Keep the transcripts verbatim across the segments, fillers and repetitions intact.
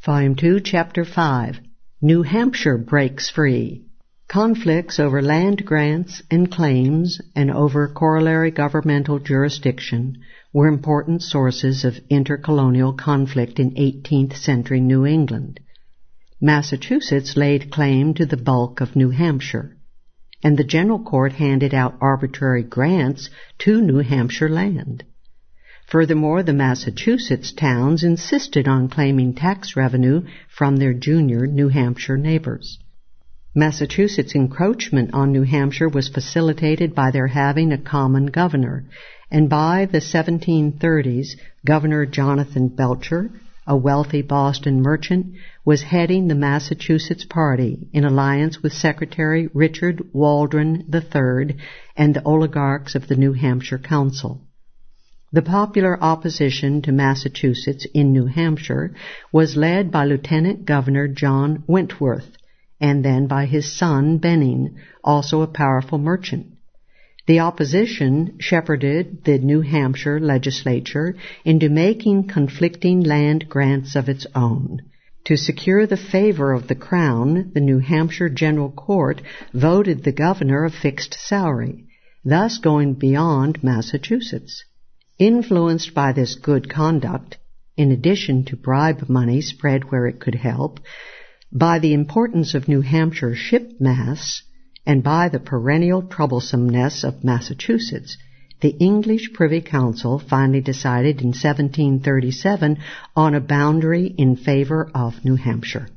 Volume two, Chapter five, New Hampshire Breaks Free. Conflicts over land grants and claims and over corollary governmental jurisdiction were important sources of intercolonial conflict in eighteenth century New England. Massachusetts laid claim to the bulk of New Hampshire, and the General Court handed out arbitrary grants to New Hampshire land. Furthermore, the Massachusetts towns insisted on claiming tax revenue from their junior New Hampshire neighbors. Massachusetts' encroachment on New Hampshire was facilitated by their having a common governor, and by the seventeen thirties, Governor Jonathan Belcher, a wealthy Boston merchant, was heading the Massachusetts Party in alliance with Secretary Richard Waldron the Third and the oligarchs of the New Hampshire Council. The popular opposition to Massachusetts in New Hampshire was led by Lieutenant Governor John Wentworth, and then by his son Benning, also a powerful merchant. The opposition shepherded the New Hampshire legislature into making conflicting land grants of its own. To secure the favor of the Crown, the New Hampshire General Court voted the governor a fixed salary, thus going beyond Massachusetts. Influenced by this good conduct, in addition to bribe money spread where it could help, by the importance of New Hampshire shipmasts, and by the perennial troublesomeness of Massachusetts, the English Privy Council finally decided in seventeen thirty-seven on a boundary in favor of New Hampshire.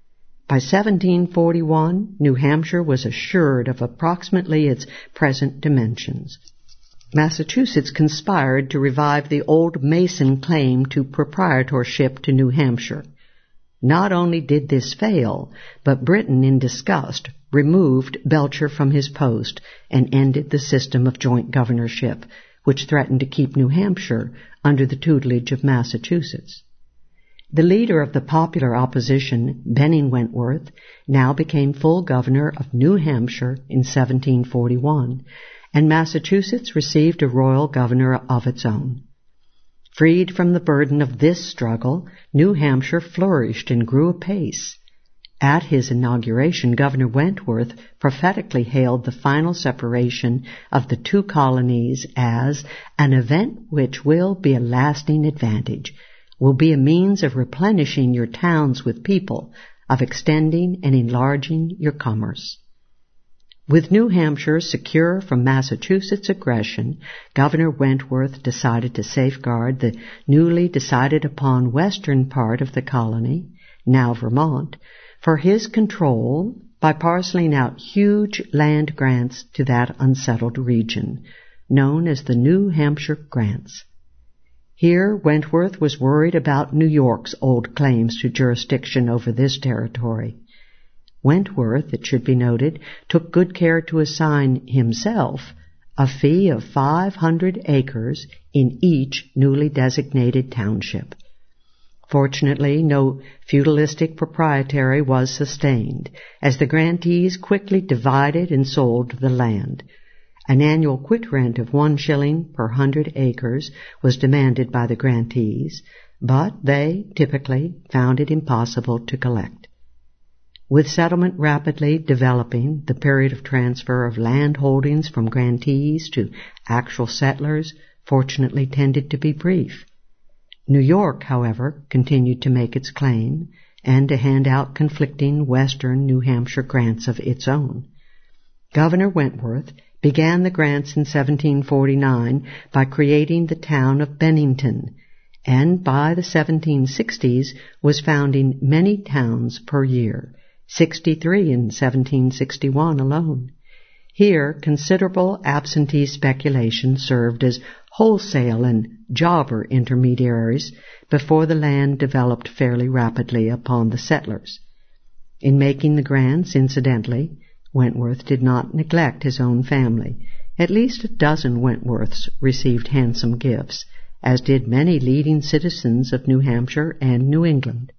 By seventeen forty-one, New Hampshire was assured of approximately its present dimensions. Massachusetts conspired to revive the old Mason claim to proprietorship to New Hampshire. Not only did this fail, but Britain, in disgust, removed Belcher from his post and ended the system of joint governorship, which threatened to keep New Hampshire under the tutelage of Massachusetts. The leader of the popular opposition, Benning Wentworth, now became full governor of New Hampshire in seventeen forty-one, and Massachusetts received a royal governor of its own. Freed from the burden of this struggle, New Hampshire flourished and grew apace. At his inauguration, Governor Wentworth prophetically hailed the final separation of the two colonies as an event which will be a lasting advantage, will be a means of replenishing your towns with people, of extending and enlarging your commerce. With New Hampshire secure from Massachusetts' aggression, Governor Wentworth decided to safeguard the newly decided upon western part of the colony, now Vermont, for his control by parceling out huge land grants to that unsettled region, known as the New Hampshire Grants. Here, Wentworth was worried about New York's old claims to jurisdiction over this territory. Wentworth, it should be noted, took good care to assign himself a fee of five hundred acres in each newly designated township. Fortunately, no feudalistic proprietary was sustained, as the grantees quickly divided and sold the land. An annual quit rent of one shilling per hundred acres was demanded by the grantees, but they typically found it impossible to collect. With settlement rapidly developing, the period of transfer of land holdings from grantees to actual settlers fortunately tended to be brief. New York, however, continued to make its claim and to hand out conflicting western New Hampshire grants of its own. Governor Wentworth began the grants in seventeen forty-nine by creating the town of Bennington, and by the seventeen sixties was founding many towns per year, sixty-three in seventeen sixty-one alone. Here, considerable absentee speculation served as wholesale and jobber intermediaries before the land developed fairly rapidly upon the settlers. In making the grants, incidentally, Wentworth did not neglect his own family. At least a dozen Wentworths received handsome gifts, as did many leading citizens of New Hampshire and New England.